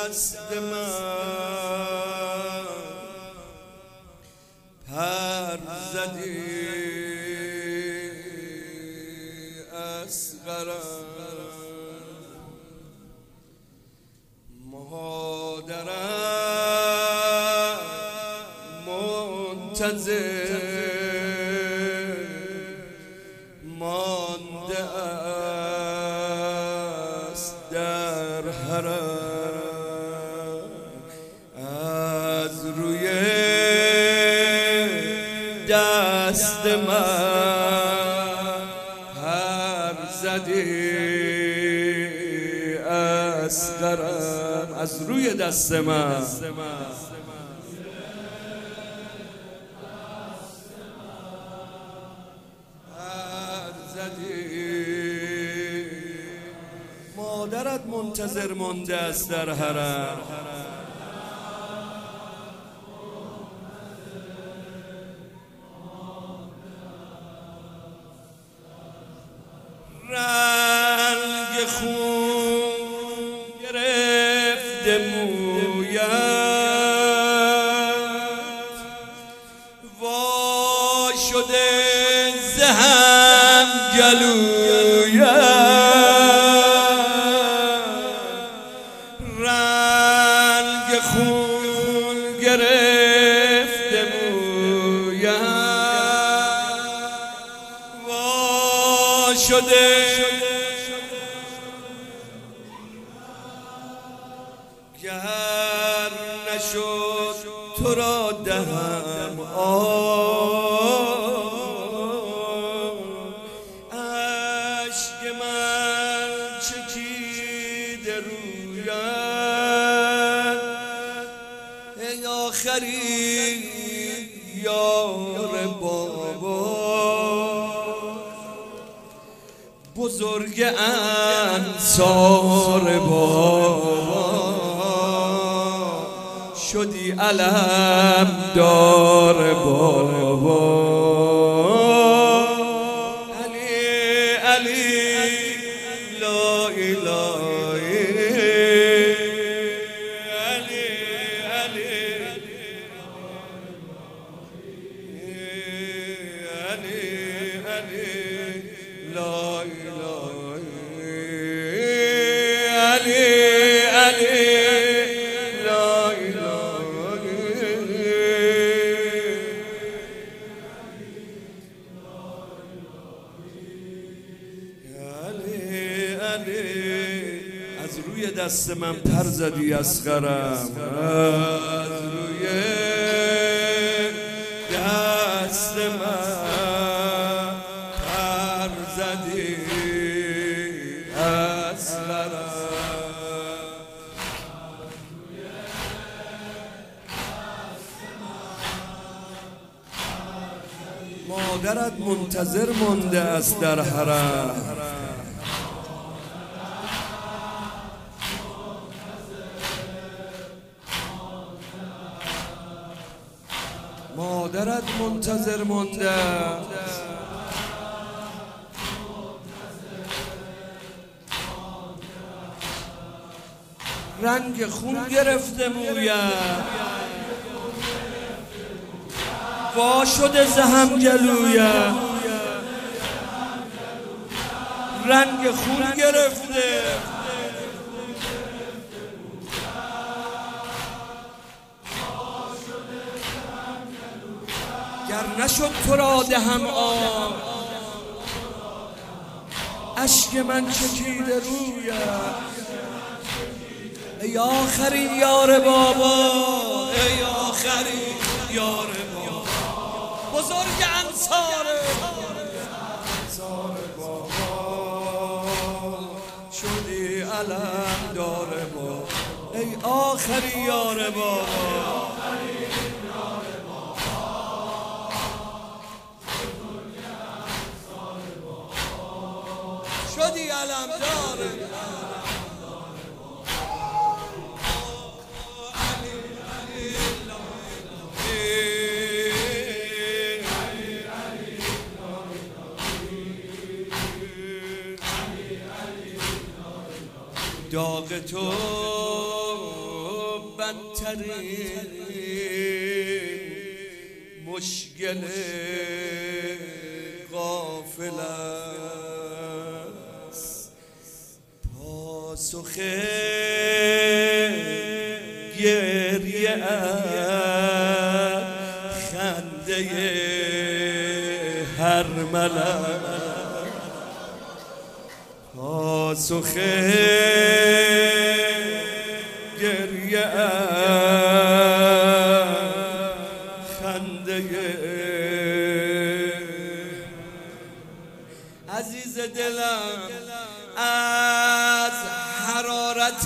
دست من پر زدی اصغرم مادرم منتظر مانده است در حرم از روی دست من پر زدی اصغرم از روی دست من مادرت منتظر مانده است در حرم رنگ خون گرفته مویت وا شده زهم گلویت رنگ خون گرفته مویت وا شده گر نشد تو را دهم اشک من چکیده رویت ای آخرین یار بابا بزرگ انصار بابا شدی علم دار بابا علی علی لا اله علی علی علی علی لا اله علی علی از روی دست من پر زدی اصغرم از روی دست من پر زدی اصغرم مادرت منتظر مانده است در حرم مادرت منتظر مانده رنگ خون گرفته مویت وا شده زهم گلویت رنگ خون گرفته گر نشد تو را دهم آب اشک من چکیده رویت ای آخرین یار بابا ای آخرین یار بابا بزرگ انصار بابا شدی علم دار بابا ای آخرین یار بابا شدی علم دار داغ تو ترین مشکل غافل است. پاسخ گریه خنده هر ملک، پاسخ گریه خنده عزیز دلم از حرارت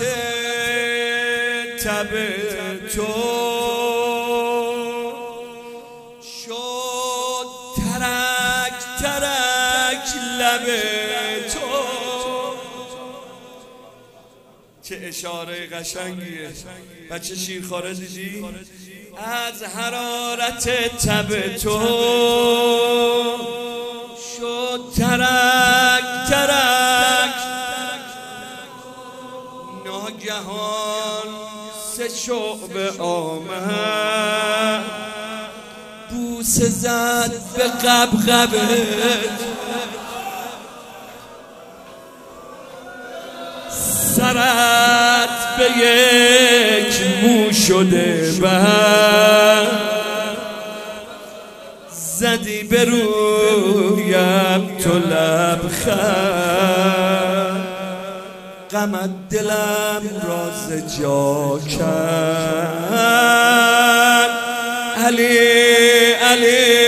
تب تو شد ترک ترک لب تو. چه اشاره قشنگیه بچه شیرخواره دیدی؟ از حرارت تب تو شد ترک ترک، ناگهان سه شعبه آمد بوسه زد به قبقبه، سرت به یک مو شده بر زدی به رویم تو لبخند، غمت دلم راز جا کرد. علی علی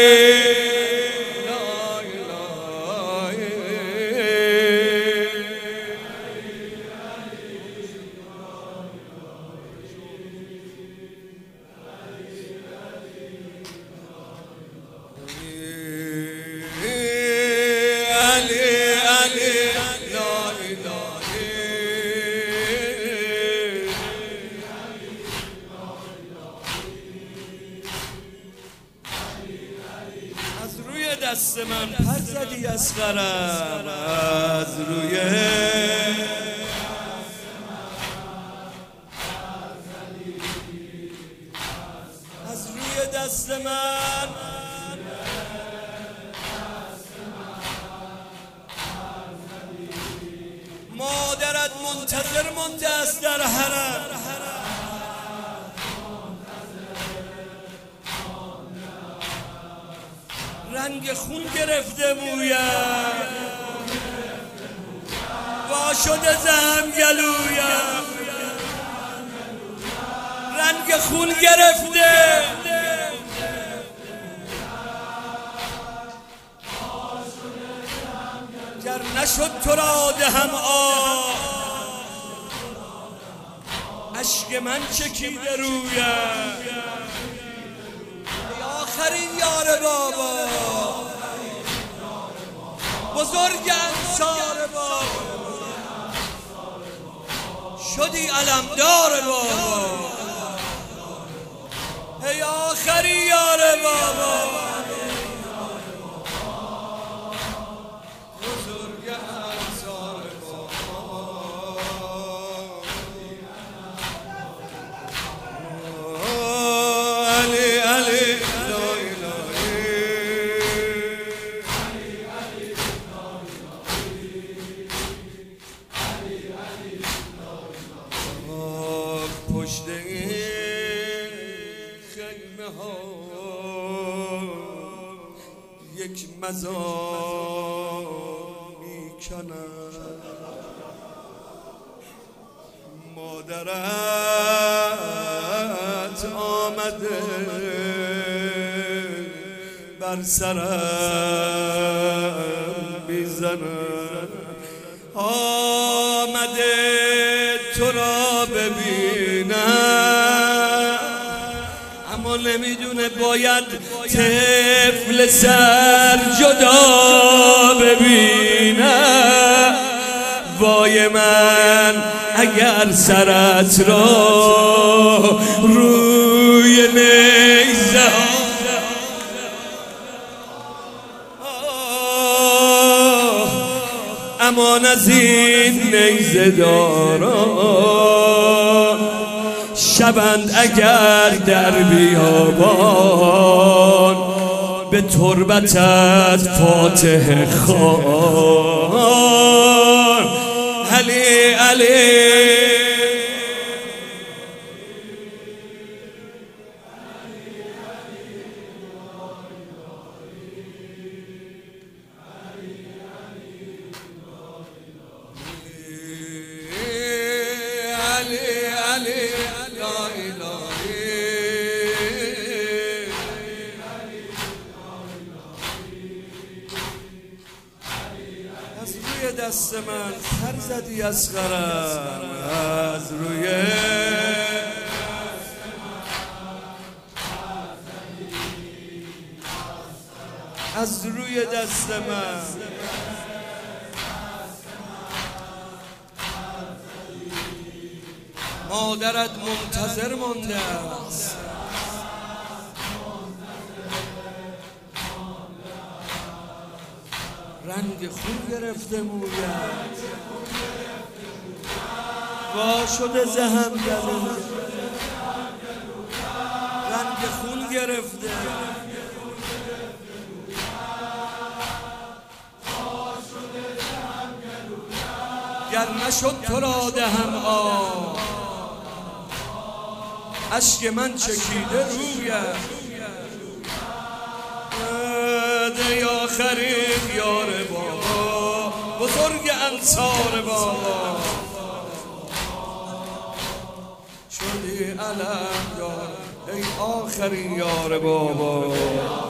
دست من پر زدی اصغرم، از روی دست من مادرت منتظر مونده است در حرم، رنگ خون گرفته مویم وا شده زم گلویم، رنگ خون گرفته گر نشد تو را دهم آه، اشک من چکیده رویم، آخرین یار بابا بزرگ انصار بابا، شدی علمدار بابا، ای آخرین یار بابا، بزرگ انصار بابا. علی علی پشت این خیمه ها یک مزار میکنم، مادرت آمده بر سرم میزنم، آمده تو را ببینم، اما نمیدونه باید طفل سر جدا ببینم. وای من اگر سرت را روی نیزه امان از این نیزه داران شبند اگر در بیابان به تربتت فاتحه خوان. علی علی دست من پر زدی اصغرم، از روی دست من مادرت منتظر مانده است. رنگ خون گرفته مویت وا شده زهم گلو، رنگ خون گرفته گر نشد تو را دهم آب، اشک من چکیده رویت. ای آخرین یار بابا، بزرگ انصار بابا، شدی علم یار، ای آخرین یار بابا.